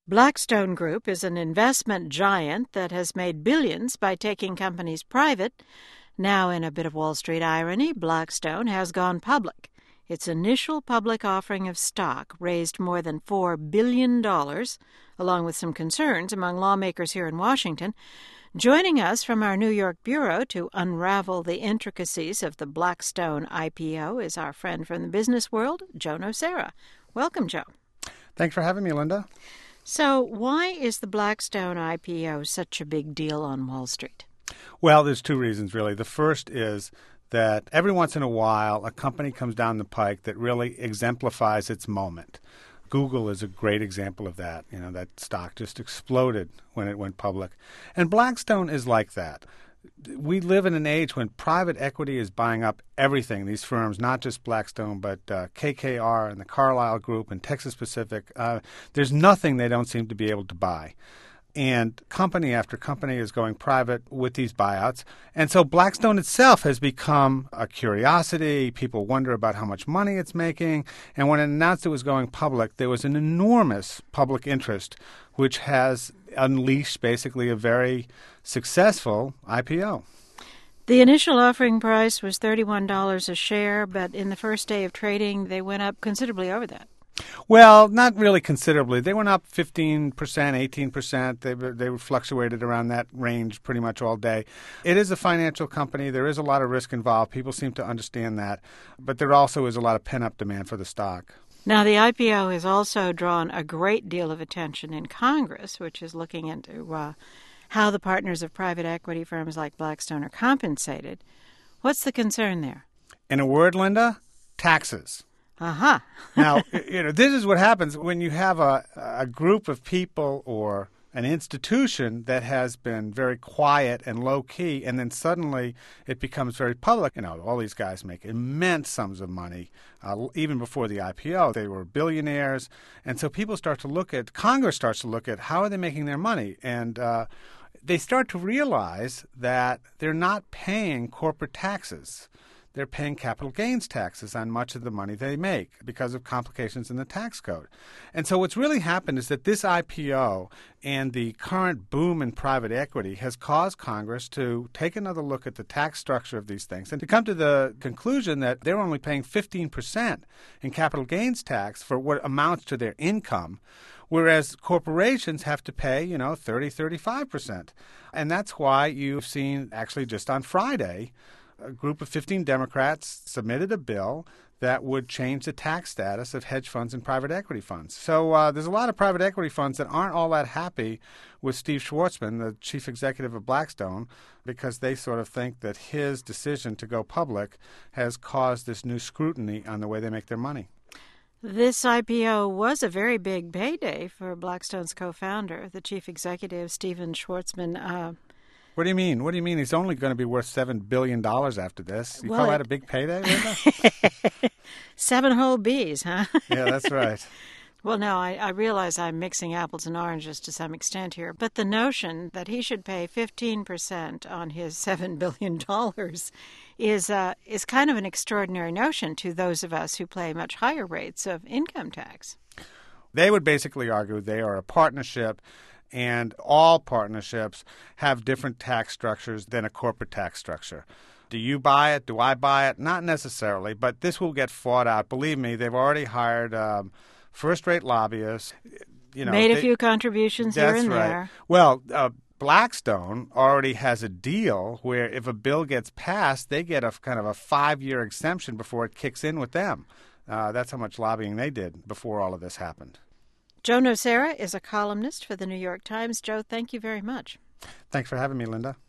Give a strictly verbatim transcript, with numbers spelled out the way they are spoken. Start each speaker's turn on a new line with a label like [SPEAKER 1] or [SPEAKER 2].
[SPEAKER 1] Blackstone Group is an investment giant that has made billions by taking companies private. Now, in a bit of Wall Street irony, Blackstone has gone public. Its initial public offering of stock raised more than four billion dollars, along with some concerns among lawmakers here in Washington. Joining us from our New York bureau to unravel the intricacies of the Blackstone I P O is our friend from the business world, Joe Nocera. Welcome, Joe.
[SPEAKER 2] Thanks for having me, Linda.
[SPEAKER 1] So why is the Blackstone I P O such a big deal on Wall Street?
[SPEAKER 2] Well, there's two reasons, really. The first is that every once in a while, a company comes down the pike that really exemplifies its moment. Google is a great example of that. You know, that stock just exploded when it went public. And Blackstone is like that. We live in an age when private equity is buying up everything. These firms, not just Blackstone, but uh, K K R and the Carlyle Group and Texas Pacific, uh, there's nothing they don't seem to be able to buy. And company after company is going private with these buyouts. And so Blackstone itself has become a curiosity. People wonder about how much money it's making. And when it announced it was going public, there was an enormous public interest, which has unleashed basically a very successful I P O.
[SPEAKER 1] The initial offering price was thirty-one dollars a share, but in the first day of trading, they went up considerably over that.
[SPEAKER 2] Well, not really considerably. They went up fifteen percent, eighteen percent. They they fluctuated around that range pretty much all day. It is a financial company. There is a lot of risk involved. People seem to understand that. But there also is a lot of pent-up demand for the stock.
[SPEAKER 1] Now, the I P O has also drawn a great deal of attention in Congress, which is looking into uh, how the partners of private equity firms like Blackstone are compensated. What's the concern there?
[SPEAKER 2] In a word, Linda, taxes.
[SPEAKER 1] Uh-huh.
[SPEAKER 2] Now, you know, this is what happens when you have a, a group of people or an institution that has been very quiet and low-key, and then suddenly it becomes very public. You know, all these guys make immense sums of money. Uh, even before the I P O, they were billionaires. And so people start to look at, Congress starts to look at how are they making their money. And uh, they start to realize that they're not paying corporate taxes. They're paying capital gains taxes on much of the money they make because of complications in the tax code. And so what's really happened is that this I P O and the current boom in private equity has caused Congress to take another look at the tax structure of these things and to come to the conclusion that they're only paying fifteen percent in capital gains tax for what amounts to their income, whereas corporations have to pay, you know, thirty, thirty-five percent. And that's why you've seen actually just on Friday, a group of fifteen Democrats submitted a bill that would change the tax status of hedge funds and private equity funds. So uh, there's a lot of private equity funds that aren't all that happy with Steve Schwarzman, the chief executive of Blackstone, because they sort of think that his decision to go public has caused this new scrutiny on the way they make their money.
[SPEAKER 1] This I P O was a very big payday for Blackstone's co-founder, the chief executive, Steven Schwarzman. Uh,
[SPEAKER 2] What do you mean? What do you mean he's only going to be worth seven billion dollars after this? You
[SPEAKER 1] well,
[SPEAKER 2] call
[SPEAKER 1] it...
[SPEAKER 2] that a big payday, Linda?
[SPEAKER 1] Seven whole B's, huh?
[SPEAKER 2] Yeah, that's right.
[SPEAKER 1] Well, no, I, I realize I'm mixing apples and oranges to some extent here, but the notion that he should pay fifteen percent on his seven billion dollars is uh, is kind of an extraordinary notion to those of us who pay much higher rates of income tax.
[SPEAKER 2] They would basically argue they are a partnership, and all partnerships have different tax structures than a corporate tax structure. Do you buy it? Do I buy it? Not necessarily, but this will get fought out. Believe me, they've already hired um, first-rate lobbyists. You know,
[SPEAKER 1] Made a
[SPEAKER 2] they,
[SPEAKER 1] few contributions here and
[SPEAKER 2] right.
[SPEAKER 1] there.
[SPEAKER 2] Well, uh, Blackstone already has a deal where if a bill gets passed, they get a kind of a five-year exemption before it kicks in with them. Uh, that's how much lobbying they did before all of this happened.
[SPEAKER 1] Joe Nocera is a columnist for the New York Times. Joe, thank you very much.
[SPEAKER 2] Thanks for having me, Linda.